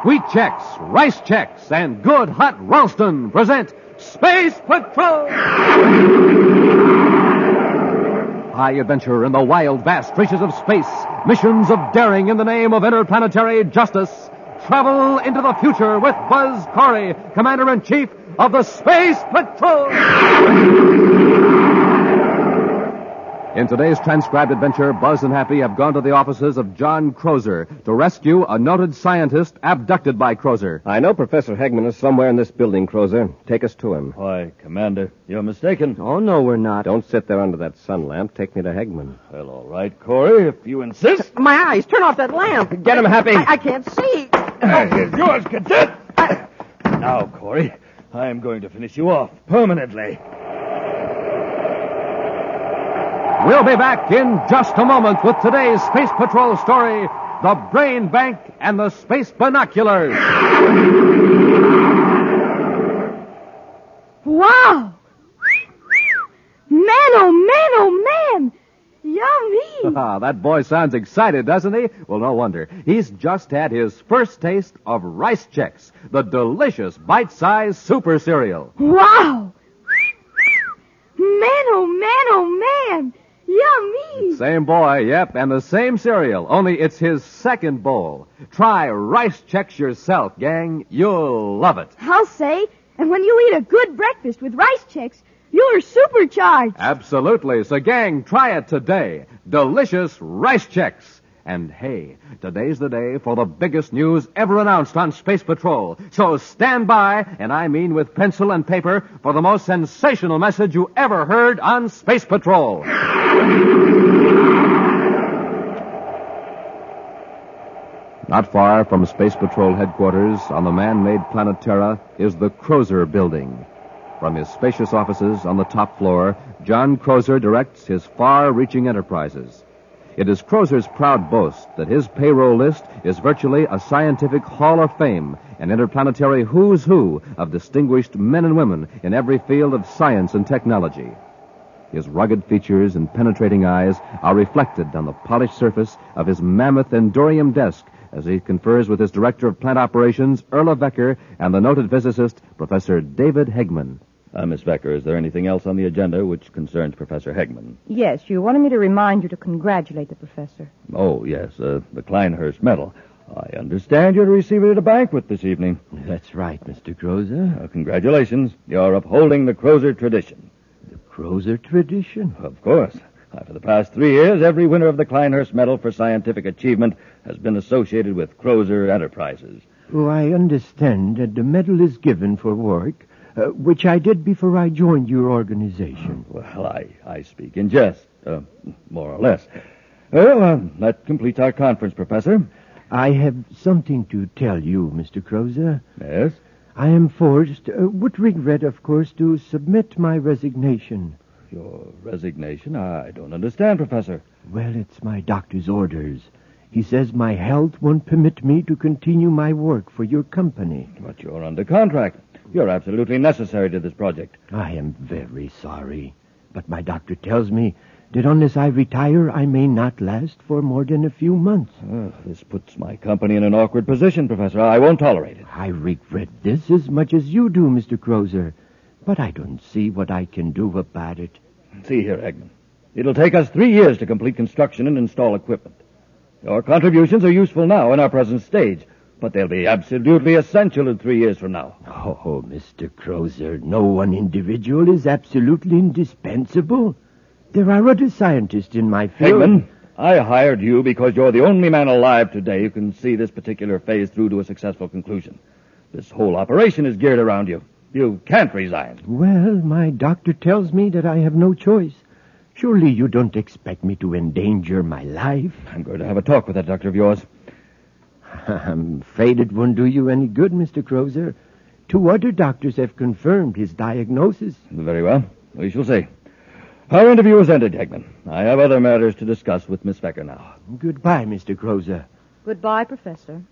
Wheat Chex, Rice Chex, and Good Hot Ralston present Space Patrol! High adventure in the wild, vast reaches of space. Missions of daring in the name of interplanetary justice. Travel into the future with Buzz Corey, Commander-in-Chief of the Space Patrol! In today's transcribed adventure, Buzz and Happy have gone to the offices of John Crozer to rescue a noted scientist abducted by Crozer. I know Professor Hegman is somewhere in this building, Crozer. Take us to him. Why, Commander, you're mistaken. Oh, no, we're not. Don't sit there under that sun lamp. Take me to Hegman. Well, all right, Corey, if you insist. My eyes, turn off that lamp. Get him, Happy. I can't see. Here's yours, Cadet. Now, Corey, I am going to finish you off permanently. We'll be back in just a moment with today's Space Patrol story, The Brain Bank and the Space Binoculars. Wow! Man, oh man! Yummy! That boy sounds excited, doesn't he? Well, no wonder. He's just had his first taste of Rice Chex, the delicious bite-sized super cereal. Wow! Man, oh man! Yummy! Same boy, yep, and the same cereal, only it's his second bowl. Try Rice Chex yourself, gang. You'll love it. I'll say, and when you eat a good breakfast with Rice Chex, you're supercharged. Absolutely. So, gang, try it today. Delicious Rice Chex. And hey, today's the day for the biggest news ever announced on Space Patrol. So stand by, and I mean with pencil and paper, for the most sensational message you ever heard on Space Patrol. Not far from Space Patrol headquarters on the man-made planet Terra is the Crozer Building. From his spacious offices on the top floor, John Crozer directs his far-reaching enterprises. It is Crozer's proud boast that his payroll list is virtually a scientific hall of fame, an interplanetary who's who of distinguished men and women in every field of science and technology. His rugged features and penetrating eyes are reflected on the polished surface of his mammoth Endorium desk as he confers with his director of plant operations, Erla Becker, and the noted physicist, Professor David Hegman. Miss Becker, is there anything else on the agenda which concerns Professor Hegman? Yes, you wanted me to remind you to congratulate the professor. Oh, yes, the Kleinhurst Medal. I understand you're to receive it at a banquet this evening. That's right, Mr. Crozer. Congratulations. You're upholding the Crozer tradition. The Crozer tradition? Of course. For the past 3 years, every winner of the Kleinhurst Medal for Scientific Achievement has been associated with Crozer Enterprises. Oh, I understand that the medal is given for work, which I did before I joined your organization. Well, I speak in jest, more or less. Well, that completes our conference, Professor. I have something to tell you, Mr. Crozer. Yes? I am forced, with regret, of course, to submit my resignation. Your resignation? I don't understand, Professor. Well, it's my doctor's orders. He says my health won't permit me to continue my work for your company. But you're under contract. You're absolutely necessary to this project. I am very sorry, but my doctor tells me that unless I retire, I may not last for more than a few months. This puts my company in an awkward position, Professor. I won't tolerate it. I regret this as much as you do, Mr. Crozer, but I don't see what I can do about it. See here, Hegman. It'll take us 3 years to complete construction and install equipment. Your contributions are useful now in our present stage, but they'll be absolutely essential in 3 years from now. Oh, Mr. Crozer, no one individual is absolutely indispensable. There are other scientists in my field. Hegman, I hired you because you're the only man alive today who can see this particular phase through to a successful conclusion. This whole operation is geared around you. You can't resign. Well, my doctor tells me that I have no choice. Surely you don't expect me to endanger my life? I'm going to have a talk with that doctor of yours. I'm afraid it won't do you any good, Mr. Crozer. 2 other doctors have confirmed his diagnosis. Very well. We shall see. Our interview is ended, Hegman. I have other matters to discuss with Miss Becker now. Goodbye, Mr. Crozer. Goodbye, Professor.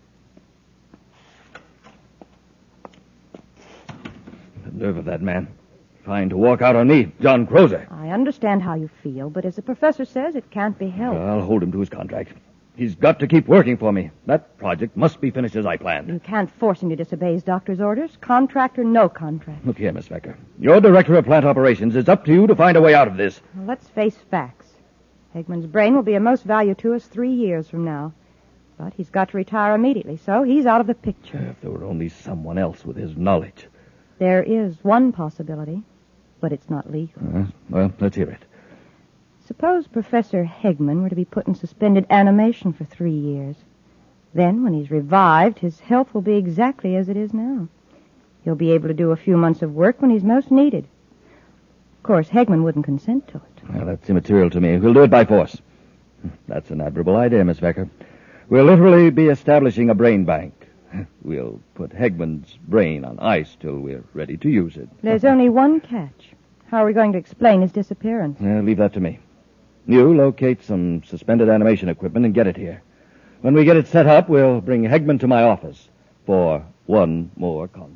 The nerve of that man. Trying to walk out on me, John Crozer. I understand how you feel, but as the professor says, it can't be helped. I'll hold him to his contract. He's got to keep working for me. That project must be finished as I planned. You can't force him to disobey his doctor's orders, contract or no contract. Look here, Miss Becker. You're director of plant operations. It's up to you to find a way out of this. Well, let's face facts. Hegman's brain will be of most value to us 3 years from now. But he's got to retire immediately, so he's out of the picture. If there were only someone else with his knowledge. There is one possibility, but it's not legal. Well, let's hear it. Suppose Professor Hegman were to be put in suspended animation for 3 years. Then, when he's revived, his health will be exactly as it is now. He'll be able to do a few months of work when he's most needed. Of course, Hegman wouldn't consent to it. Well, that's immaterial to me. We'll do it by force. That's an admirable idea, Miss Becker. We'll literally be establishing a brain bank. We'll put Hegman's brain on ice till we're ready to use it. There's only one catch. How are we going to explain his disappearance? Leave that to me. You locate some suspended animation equipment and get it here. When we get it set up, we'll bring Hegman to my office for one more conference.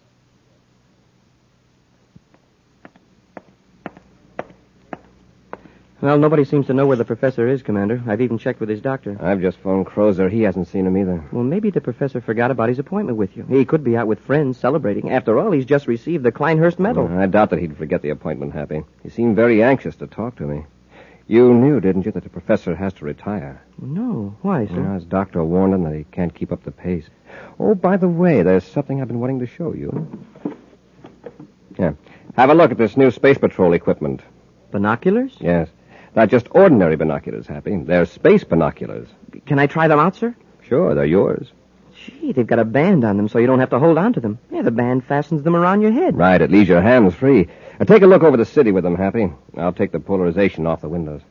Well, nobody seems to know where the professor is, Commander. I've even checked with his doctor. I've just phoned Crozer. He hasn't seen him either. Well, maybe the professor forgot about his appointment with you. He could be out with friends celebrating. After all, he's just received the Kleinhurst Medal. I doubt that he'd forget the appointment, Happy. He seemed very anxious to talk to me. You knew, didn't you, that the professor has to retire? No. Why, sir? His doctor warned him that he can't keep up the pace. Oh, by the way, there's something I've been wanting to show you. Here. Have a look at this new Space Patrol equipment. Binoculars? Yes. Not just ordinary binoculars, Happy. They're space binoculars. Can I try them out, sir? Sure, they're yours. Gee, they've got a band on them so you don't have to hold on to them. Yeah, the band fastens them around your head. Right, it leaves your hands free. Take a look over the city with them, Happy. I'll take the polarization off the windows.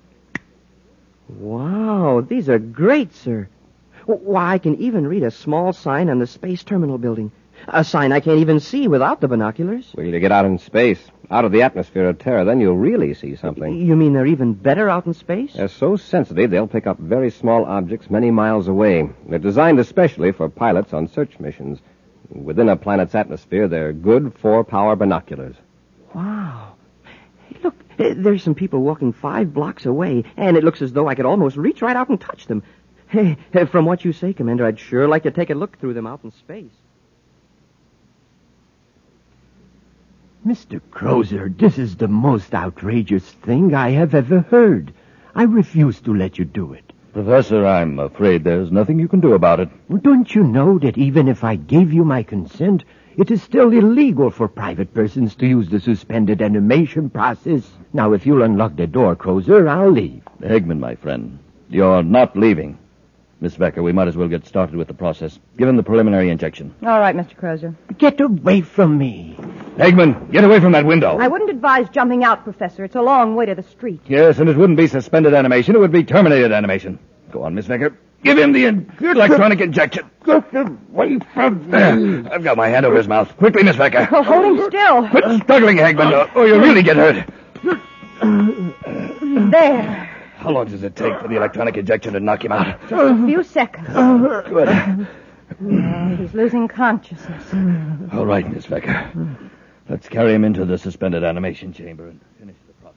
Wow, these are great, sir. Why, I can even read a small sign on the space terminal building. A sign I can't even see without the binoculars. Well, you get out in space, out of the atmosphere of Terra, then you'll really see something. You mean they're even better out in space? They're so sensitive, they'll pick up very small objects many miles away. They're designed especially for pilots on search missions. Within a planet's atmosphere, they're good 4-power binoculars. Wow. Hey, look, there's some people walking 5 blocks away, and it looks as though I could almost reach right out and touch them. Hey, from what you say, Commander, I'd sure like to take a look through them out in space. Mr. Crozer, this is the most outrageous thing I have ever heard. I refuse to let you do it. Professor, I'm afraid there's nothing you can do about it. Don't you know that even if I gave you my consent, it is still illegal for private persons to use the suspended animation process? Now, if you'll unlock the door, Crozer, I'll leave. Hegman, my friend, you're not leaving. Miss Becker, we might as well get started with the process. Give him the preliminary injection. All right, Mr. Crozer. Get away from me. Hegman, get away from that window. I wouldn't advise jumping out, Professor. It's a long way to the street. Yes, and it wouldn't be suspended animation. It would be terminated animation. Go on, Miss Becker. Give him the electronic injection. Get away from me. I've got my hand over his mouth. Quickly, Miss Becker. Oh, hold him still. Quit struggling, Hegman, or you'll really get hurt. There. How long does it take for the electronic injection to knock him out? Just a few seconds. Good. He's losing consciousness. All right, Miss Becker. Let's carry him into the suspended animation chamber and finish the process.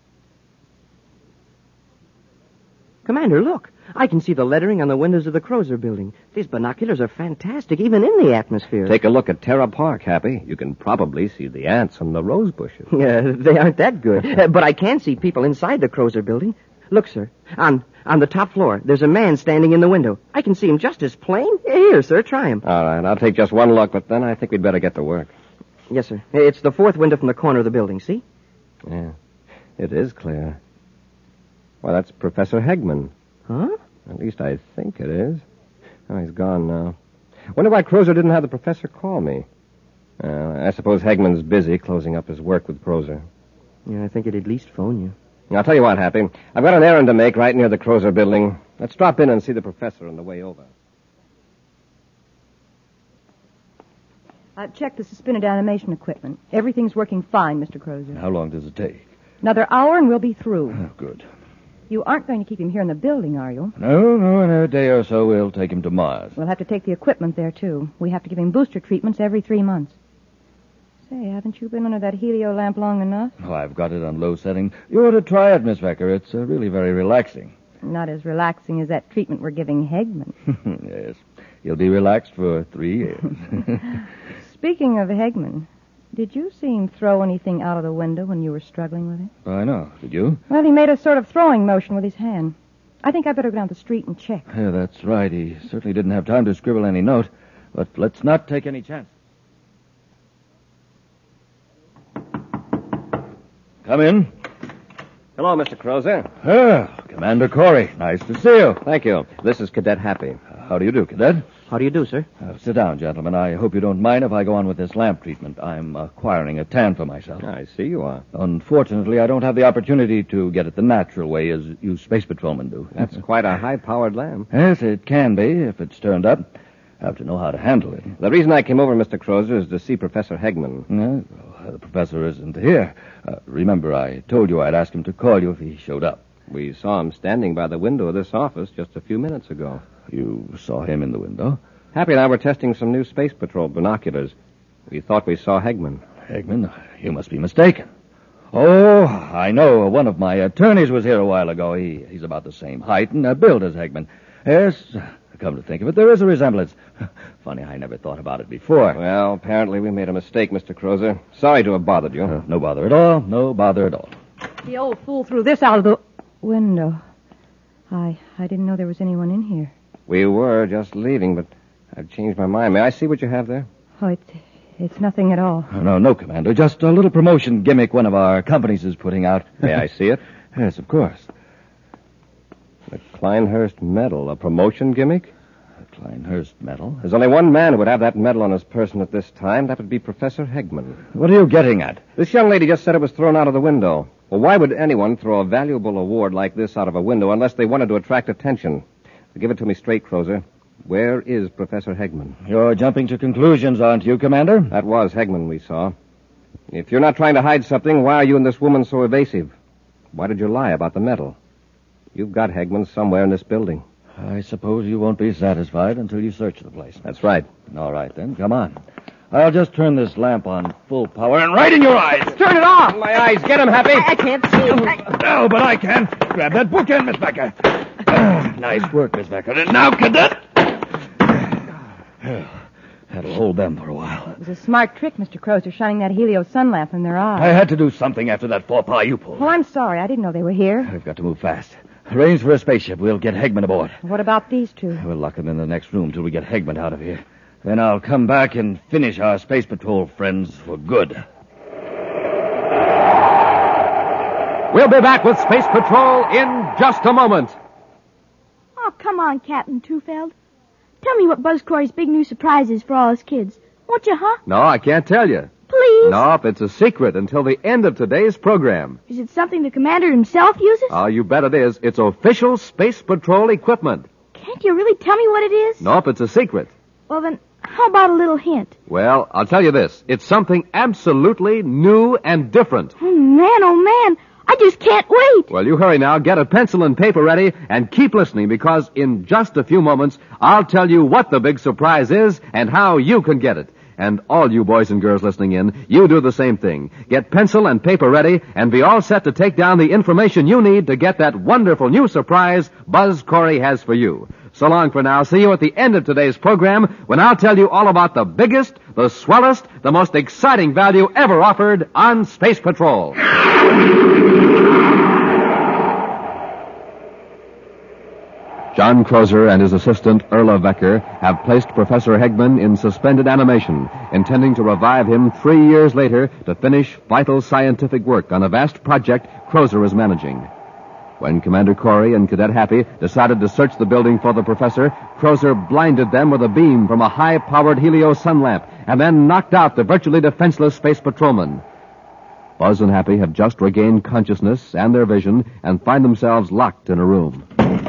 Commander, look. I can see the lettering on the windows of the Crozer building. These binoculars are fantastic, even in the atmosphere. Take a look at Terra Park, Happy. You can probably see the ants and the rose bushes. Yeah, they aren't that good. But I can see people inside the Crozer building. Look, sir, on the top floor, there's a man standing in the window. I can see him just as plain. Here, sir, try him. All right, I'll take just one look, but then I think we'd better get to work. Yes, sir. It's the 4th window from the corner of the building, see? Yeah, it is clear. Well, that's Professor Hegman. Huh? At least I think it is. Oh, he's gone now. Wonder why Crozer didn't have the professor call me. I suppose Hegman's busy closing up his work with Crozer. Yeah, I think he'd at least phone you. I'll tell you what, Happy. I've got an errand to make right near the Crozer building. Let's drop in and see the professor on the way over. I've checked the suspended animation equipment. Everything's working fine, Mr. Crozer. How long does it take? Another hour and we'll be through. Oh, good. You aren't going to keep him here in the building, are you? No, in a day or so we'll take him to Mars. We'll have to take the equipment there, too. We have to give him booster treatments every 3 months. Say, haven't you been under that helio lamp long enough? Oh, I've got it on low setting. You ought to try it, Miss Becker. It's really very relaxing. Not as relaxing as that treatment we're giving Hegman. Yes. He'll be relaxed for 3 years. Speaking of Hegman, did you see him throw anything out of the window when you were struggling with him? I know. Did you? Well, he made a sort of throwing motion with his hand. I think I better go down the street and check. Yeah, that's right. He certainly didn't have time to scribble any note. But let's not take any chances. Come in. Hello, Mr. Crozer. Commander Corey. Nice to see you. Thank you. This is Cadet Happy. How do you do, Cadet? How do you do, sir? Sit down, gentlemen. I hope you don't mind if I go on with this lamp treatment. I'm acquiring a tan for myself. I see you are. Unfortunately, I don't have the opportunity to get it the natural way as you space patrolmen do. That's quite a high-powered lamp. Yes, it can be if it's turned up. Have to know how to handle it. The reason I came over, Mr. Crozer, is to see Professor Hegman. The professor isn't here. Remember, I told you I'd ask him to call you if he showed up. We saw him standing by the window of this office just a few minutes ago. You saw him in the window? Happy and I were testing some new Space Patrol binoculars. We thought we saw Hegman. Hegman? You must be mistaken. Oh, I know. One of my attorneys was here a while ago. He's about the same height and build as Hegman. Yes, come to think of it, there is a resemblance. Funny, I never thought about it before. Well, apparently we made a mistake, Mr. Crozer. Sorry to have bothered you. No bother at all. No bother at all. The old fool threw this out of the window. I didn't know there was anyone in here. We were just leaving, but I've changed my mind. May I see what you have there? Oh, it's nothing at all. No, Commander. Just a little promotion gimmick one of our companies is putting out. May I see it? Yes, of course. The Kleinhurst medal, a promotion gimmick? A Kleinhurst medal? There's only one man who would have that medal on his person at this time. That would be Professor Hegman. What are you getting at? This young lady just said it was thrown out of the window. Well, why would anyone throw a valuable award like this out of a window unless they wanted to attract attention? So give it to me straight, Crozer. Where is Professor Hegman? You're jumping to conclusions, aren't you, Commander? That was Hegman we saw. If you're not trying to hide something, why are you and this woman so evasive? Why did you lie about the medal? You've got Hegman somewhere in this building. I suppose you won't be satisfied until you search the place. That's right. All right, then. Come on. I'll just turn this lamp on full power and right in your eyes. Turn it off! My eyes. Get him, Happy. I can't see. No, but I can. Grab that bookend, Miss Becker. Nice work, Miss Becker. And now, Cadet. That'll hold them for a while. It was a smart trick, Mr. Crozer, shining that helio sun lamp in their eyes. I had to do something after that faux pas you pulled. Oh, I'm sorry. I didn't know they were here. I've got to move fast. Arrange for a spaceship. We'll get Hegman aboard. What about these two? We'll lock them in the next room till we get Hegman out of here. Then I'll come back and finish our Space Patrol friends for good. We'll be back with Space Patrol in just a moment. Oh, come on, Captain Tufeld. Tell me what Buzz Corey's big new surprise is for all his kids. Won't you, huh? No, I can't tell you. Please? Nope, it's a secret until the end of today's program. Is it something the commander himself uses? Oh, you bet it is. It's official Space Patrol equipment. Can't you really tell me what it is? Nope, it's a secret. Well, then, how about a little hint? Well, I'll tell you this. It's something absolutely new and different. Oh, man, I just can't wait. Well, you hurry now, get a pencil and paper ready, and keep listening, because in just a few moments, I'll tell you what the big surprise is and how you can get it. And all you boys and girls listening in, you do the same thing. Get pencil and paper ready, and be all set to take down the information you need to get that wonderful new surprise Buzz Corey has for you. So long for now. See you at the end of today's program, when I'll tell you all about the biggest, the swellest, the most exciting value ever offered on Space Patrol. John Crozer and his assistant, Erla Vecker, have placed Professor Hegman in suspended animation, intending to revive him 3 years later to finish vital scientific work on a vast project Crozer is managing. When Commander Corey and Cadet Happy decided to search the building for the professor, Crozer blinded them with a beam from a high-powered helio sun lamp and then knocked out the virtually defenseless space patrolman. Buzz and Happy have just regained consciousness and their vision and find themselves locked in a room.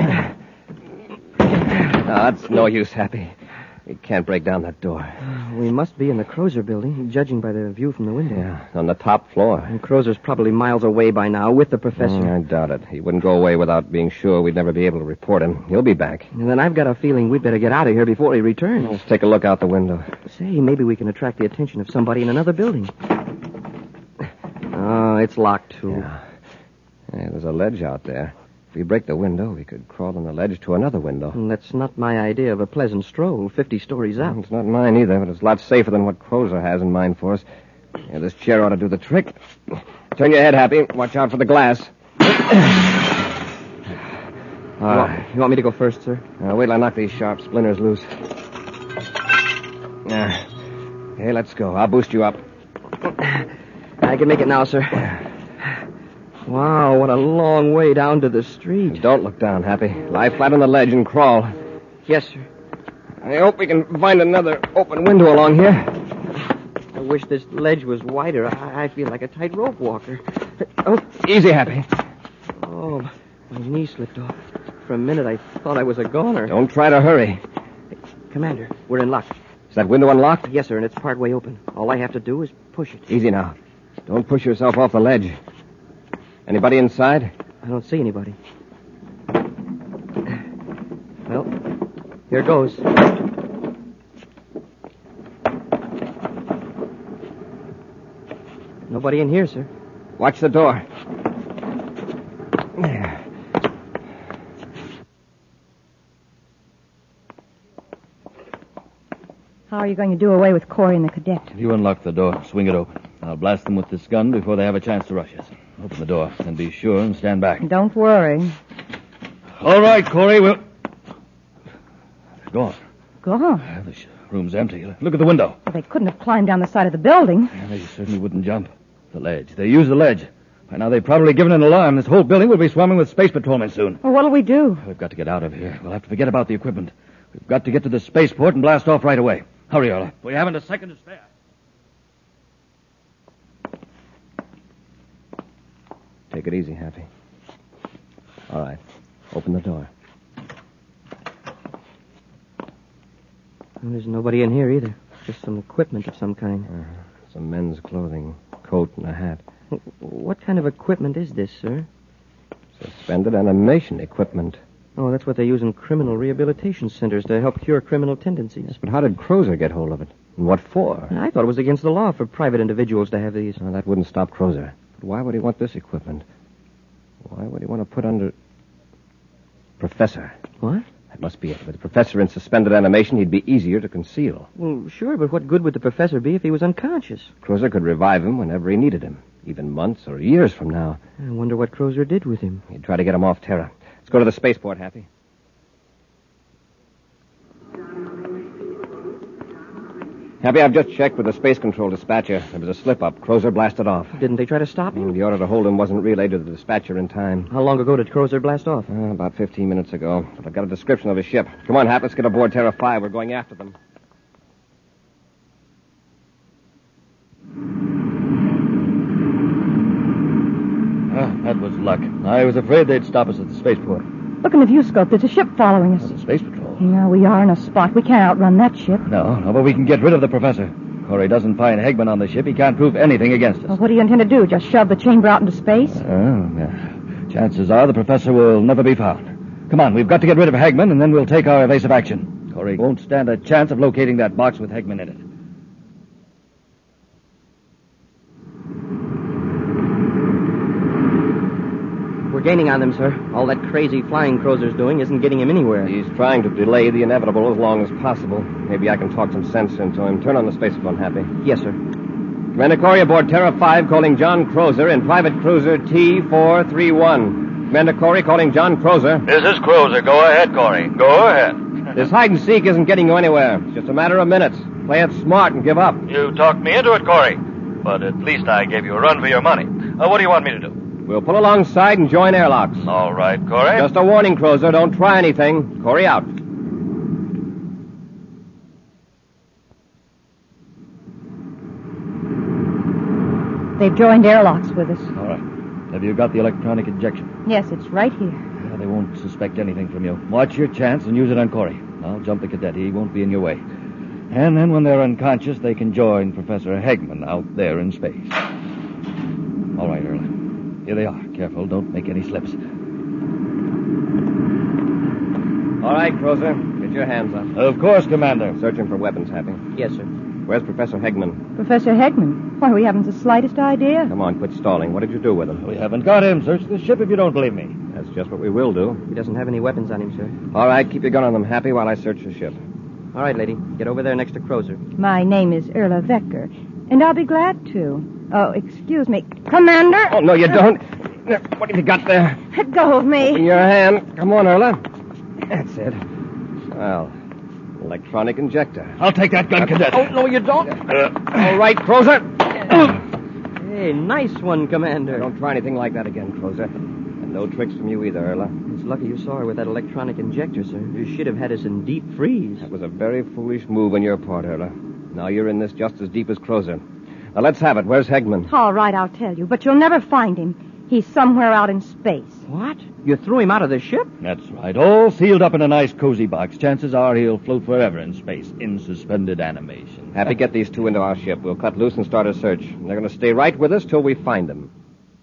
It's no use, Happy. We can't break down that door. We must be in the Crozer building, judging by the view from the window. Yeah, on the top floor. And Crozer's probably miles away by now with the professor. I doubt it. He wouldn't go away without being sure we'd never be able to report him. He'll be back. And then I've got a feeling we'd better get out of here before he returns. Let's take a look out the window. Say, maybe we can attract the attention of somebody in another building. Oh, it's locked, too. Yeah, there's a ledge out there. If we break the window, we could crawl on the ledge to another window. And that's not my idea of a pleasant stroll, 50 stories up. It's not mine either, but it's a lot safer than what Crozer has in mind for us. Yeah, this chair ought to do the trick. Turn your head, Happy. Watch out for the glass. All right. You want me to go first, sir? Wait till I knock these sharp splinters loose. Hey, let's go. I'll boost you up. I can make it now, sir. Wow, what a long way down to the street. Don't look down, Happy. Lie flat on the ledge and crawl. Yes, sir. I hope we can find another open window along here. I wish this ledge was wider. I feel like a tightrope walker. Oh, easy, Happy. Oh, my knee slipped off. For a minute, I thought I was a goner. Don't try to hurry. Commander, we're in luck. Is that window unlocked? Yes, sir, and it's partway open. All I have to do is push it. Easy now. Don't push yourself off the ledge. Anybody inside? I don't see anybody. Well, here goes. Nobody in here, sir. Watch the door. There. How are you going to do away with Corey and the cadet? You unlock the door. Swing it open. I'll blast them with this gun before they have a chance to rush us. Open the door, and be sure and stand back. Don't worry. All right, Corey, we'll... They're gone. Gone? This room's empty. Look at the window. Well, they couldn't have climbed down the side of the building. Yeah, they certainly wouldn't jump. The ledge. They used the ledge. By now, they've probably given an alarm. This whole building will be swarming with space patrolmen soon. Well, what'll we do? We've got to get out of here. We'll have to forget about the equipment. We've got to get to the spaceport and blast off right away. Hurry, Arla. We haven't a second to spare. Take it easy, Happy. All right. Open the door. Well, there's nobody in here either. Just some equipment of some kind. Some men's clothing, coat and a hat. What kind of equipment is this, sir? Suspended animation equipment. Oh, that's what they use in criminal rehabilitation centers to help cure criminal tendencies. Yes, but how did Crozer get hold of it? And what for? I thought it was against the law for private individuals to have these. Well, that wouldn't stop Crozer. But why would he want this equipment? Why would he want to put under... Professor. What? That must be it. With the professor in suspended animation, he'd be easier to conceal. Well, sure, but what good would the professor be if he was unconscious? Crozer could revive him whenever he needed him, even months or years from now. I wonder what Crozer did with him. He'd try to get him off Terra. Let's go to the spaceport, Happy. Happy, I've just checked with the space control dispatcher. There was a slip-up. Crozer blasted off. Didn't they try to stop him? The order to hold him wasn't relayed to the dispatcher in time. How long ago did Crozer blast off? About 15 minutes ago. But I've got a description of his ship. Come on, Hap, let's get aboard Terra 5. We're going after them. That was luck. I was afraid they'd stop us at the spaceport. Look in the viewscope. There's a ship following us. The space patrol. Yeah, we are in a spot. We can't outrun that ship. No, but we can get rid of the professor. Corey doesn't find Hegman on the ship. He can't prove anything against us. Well, what do you intend to do? Just shove the chamber out into space? Chances are the professor will never be found. Come on, we've got to get rid of Hegman, and then we'll take our evasive action. Corey won't stand a chance of locating that box with Hegman in it. We're gaining on them, sir. All that crazy flying Crozer's doing isn't getting him anywhere. He's trying to delay the inevitable as long as possible. Maybe I can talk some sense into him. Turn on the spacephone, Happy. Yes, sir. Commander Corey aboard Terra 5 calling John Crozer in private cruiser T431. Commander Corey calling John Crozer. This is Crozer. Go ahead, Corey. Go ahead. This hide-and-seek isn't getting you anywhere. It's just a matter of minutes. Play it smart and give up. You talked me into it, Corey. But at least I gave you a run for your money. What do you want me to do? We'll pull alongside and join airlocks. All right, Corey. Just a warning, Crozer. Don't try anything. Corey out. They've joined airlocks with us. All right. Have you got the electronic injection? Yes, it's right here. Yeah, they won't suspect anything from you. Watch your chance and use it on Corey. I'll jump the cadet. He won't be in your way. And then when they're unconscious, they can join Professor Hegman out there in space. All right, Earl. Here they are. Careful, don't make any slips. All right, Crozer. Get your hands up. Of course, Commander. Searching for weapons, Happy. Yes, sir. Where's Professor Hegman? Professor Hegman? Why, we haven't the slightest idea. Come on, quit stalling. What did you do with him? We haven't got him. Search the ship if you don't believe me. Has That's just what we will do. He doesn't have any weapons on him, sir. All right, keep your gun on them, Happy, while I search the ship. All right, lady. Get over there next to Crozer. My name is Erla Vecker, and I'll be glad to. Oh, excuse me. Commander! Oh, no, you don't. What have you got there? Let go of In me. your hand. Come on, Erla. That's it. Well, electronic injector. I'll take that gun, Cadet. Oh, no, you don't. All right, Crozer. Hey, nice one, Commander. Don't try anything like that again, Crozer. And no tricks from you either, Erla. It's lucky you saw her with that electronic injector, sir. You should have had us in deep freeze. That was a very foolish move on your part, Erla. Now you're in this just as deep as Crozer. Now let's have it. Where's Hegman? All right, I'll tell you, but you'll never find him. He's somewhere out in space. What? You threw him out of the ship? That's right. All sealed up in a nice cozy box. Chances are he'll float forever in space, in suspended animation. Happy, get these two into our ship. We'll cut loose and start a search. They're going to stay right with us till we find them.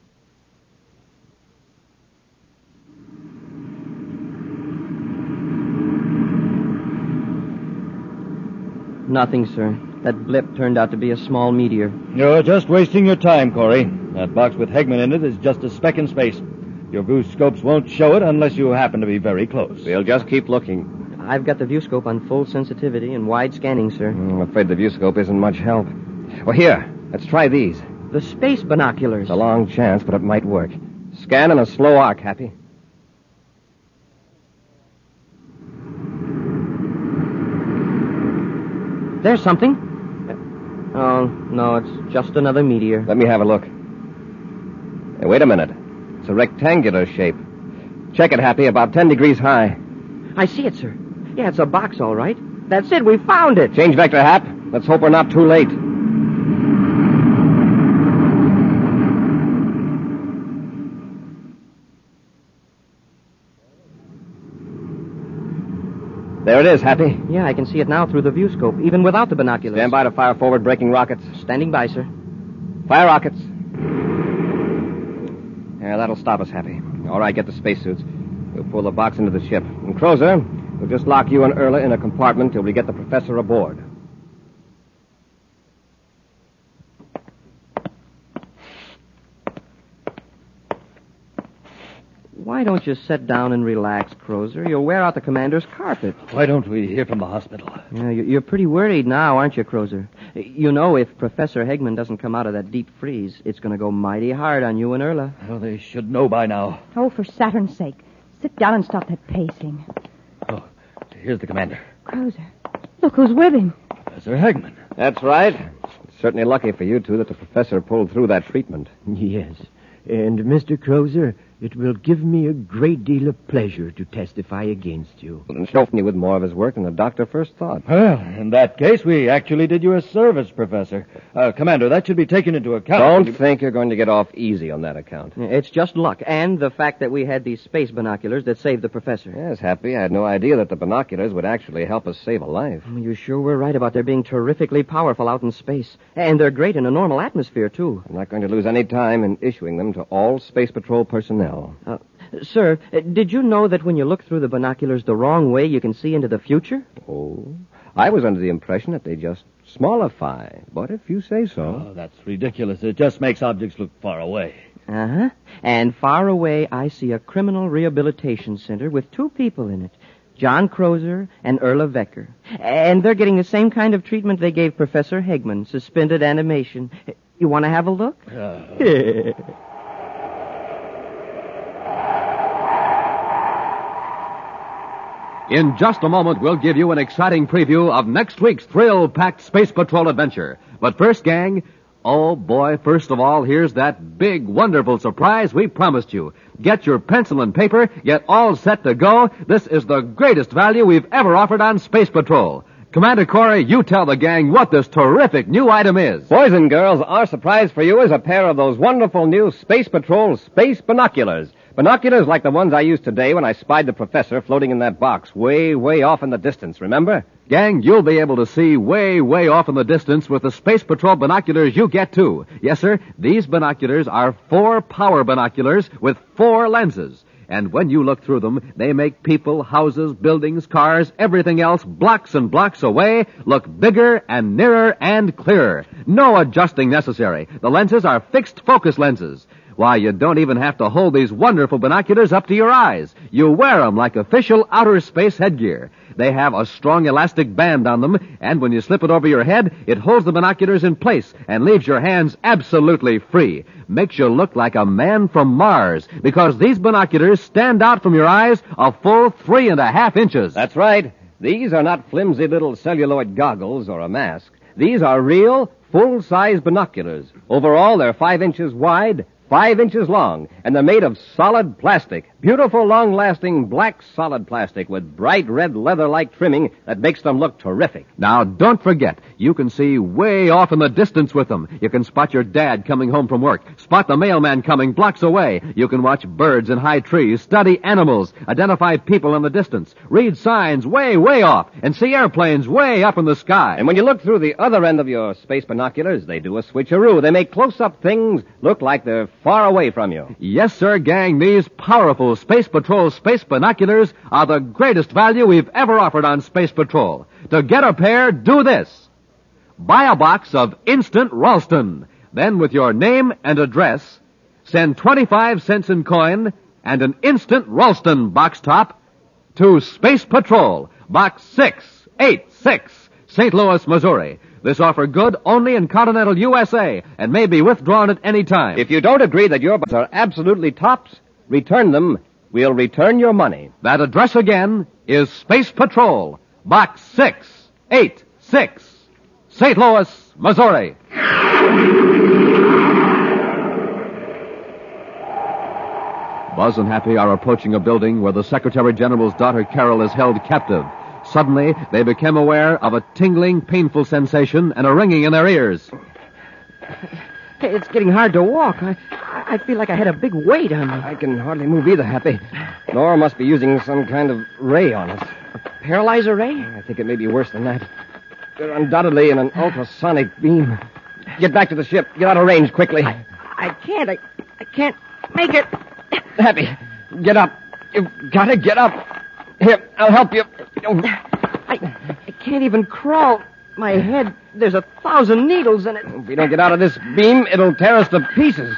Nothing, sir. That blip turned out to be a small meteor. You're just wasting your time, Corey. That box with Hegman in it is just a speck in space. Your viewscopes won't show it unless you happen to be very close. We'll just keep looking. I've got the viewscope on full sensitivity and wide scanning, sir. I'm afraid the viewscope isn't much help. Well, here, let's try these. The space binoculars. It's a long chance, but it might work. Scan in a slow arc, Happy. There's something. Oh, no, it's just another meteor. Let me have a look. Hey, wait a minute. It's a rectangular shape. Check it, Happy, about 10 degrees high. I see it, sir. Yeah, it's a box, all right. That's it. We found it. Change vector, Hap. Let's hope we're not too late. There it is, Happy. Yeah, I can see it now through the viewscope, even without the binoculars. Stand by to fire forward braking rockets. Standing by, sir. Fire rockets. Yeah, that'll stop us, Happy. All right, get the spacesuits. We'll pull the box into the ship. And Crozer, we'll just lock you and Erla in a compartment till we get the professor aboard. Why don't you sit down and relax, Crozer? You'll wear out the commander's carpet. Why don't we hear from the hospital? Yeah, you're pretty worried now, aren't you, Crozer? You know, if Professor Hegman doesn't come out of that deep freeze, it's going to go mighty hard on you and Erla. Well, they should know by now. Oh, for Saturn's sake. Sit down and stop that pacing. Oh, here's the commander. Crozer, look who's with him. Professor Hegman. That's right. It's certainly lucky for you two that the professor pulled through that treatment. Yes. And, Mr. Crozer, it will give me a great deal of pleasure to testify against you. And show me with more of his work than the doctor first thought. Well, in that case, we actually did you a service, Professor. Commander, that should be taken into account. Don't think you're going to get off easy on that account. It's just luck, and the fact that we had these space binoculars that saved the professor. Yes, Happy. I had no idea that the binoculars would actually help us save a life. You sure were right about their being terrifically powerful out in space. And they're great in a normal atmosphere, too. I'm not going to lose any time in issuing them to all Space Patrol personnel. Sir, did you know that when you look through the binoculars the wrong way, you can see into the future? Oh, I was under the impression that they just smallify. But if you say so. Oh, that's ridiculous. It just makes objects look far away. Uh-huh. And far away, I see a criminal rehabilitation center with two people in it. John Crozer and Erla Vecker. And they're getting the same kind of treatment they gave Professor Hegman, suspended animation. You want to have a look? In just a moment, we'll give you an exciting preview of next week's thrill-packed Space Patrol adventure. But first, gang, oh boy, first of all, here's that big, wonderful surprise we promised you. Get your pencil and paper, get all set to go. This is the greatest value we've ever offered on Space Patrol. Commander Corey, you tell the gang what this terrific new item is. Boys and girls, our surprise for you is a pair of those wonderful new Space Patrol space binoculars. Binoculars like the ones I used today when I spied the professor floating in that box way, way off in the distance, remember? Gang, you'll be able to see way, way off in the distance with the Space Patrol binoculars you get, too. Yes, sir, these binoculars are 4 power binoculars with 4 lenses. And when you look through them, they make people, houses, buildings, cars, everything else blocks and blocks away look bigger and nearer and clearer. No adjusting necessary. The lenses are fixed focus lenses. Why, you don't even have to hold these wonderful binoculars up to your eyes. You wear them like official outer space headgear. They have a strong elastic band on them, and when you slip it over your head, it holds the binoculars in place and leaves your hands absolutely free. Makes you look like a man from Mars, because these binoculars stand out from your eyes a full 3.5 inches. That's right. These are not flimsy little celluloid goggles or a mask. These are real, full-size binoculars. Overall, they're 5 inches wide, 5 inches long, and they're made of solid plastic. Beautiful, long-lasting black solid plastic with bright red leather-like trimming that makes them look terrific. Now, don't forget, you can see way off in the distance with them. You can spot your dad coming home from work, spot the mailman coming blocks away. You can watch birds in high trees, study animals, identify people in the distance, read signs way, way off, and see airplanes way up in the sky. And when you look through the other end of your space binoculars, they do a switcheroo. They make close-up things look like they're far away from you. Yes, sir, gang, these powerful Space Patrol space binoculars are the greatest value we've ever offered on Space Patrol. To get a pair, do this. Buy a box of Instant Ralston. Then, with your name and address, send 25 cents in coin and an Instant Ralston box top to Space Patrol, Box 686, St. Louis, Missouri. This offer good only in continental USA and may be withdrawn at any time. If you don't agree that your boxes are absolutely tops, return them. We'll return your money. That address again is Space Patrol, Box 686, St. Louis, Missouri. Buzz and Happy are approaching a building where the Secretary General's daughter Carol is held captive. Suddenly, they become aware of a tingling, painful sensation and a ringing in their ears. Hey, it's getting hard to walk. I feel like I had a big weight on me. I can hardly move either, Happy. Nora must be using some kind of ray on us. A paralyzer ray? I think it may be worse than that. They're undoubtedly in an ultrasonic beam. Get back to the ship. Get out of range quickly. I can't. I can't make it. Happy, get up. You've got to get up. Here, I'll help you. I can't even crawl. My head, there's 1,000 needles in it. If we don't get out of this beam, it'll tear us to pieces.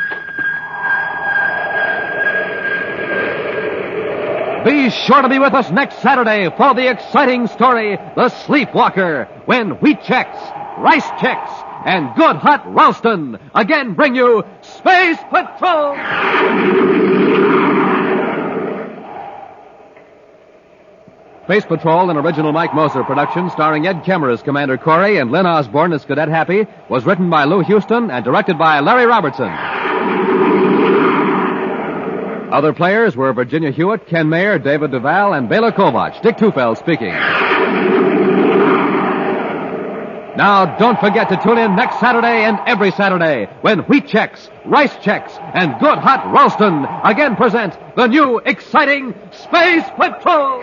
Be sure to be with us next Saturday for the exciting story, The Sleepwalker, when wheat checks, rice checks, and good hot Ralston again bring you Space Patrol! Space Patrol, an original Mike Moser production starring Ed Kemmer as Commander Corey and Lynn Osborne as Cadet Happy, was written by Lou Houston and directed by Larry Robertson. Other players were Virginia Hewitt, Ken Mayer, David Duval, and Bela Kovacs. Dick Tufeld speaking. Now, don't forget to tune in next Saturday and every Saturday when wheat checks, rice checks, and good hot Ralston again present the new exciting Space Patrol!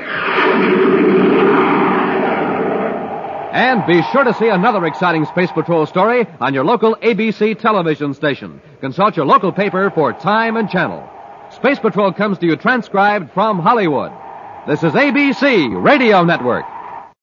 And be sure to see another exciting Space Patrol story on your local ABC television station. Consult your local paper for time and channel. Space Patrol comes to you transcribed from Hollywood. This is ABC Radio Network.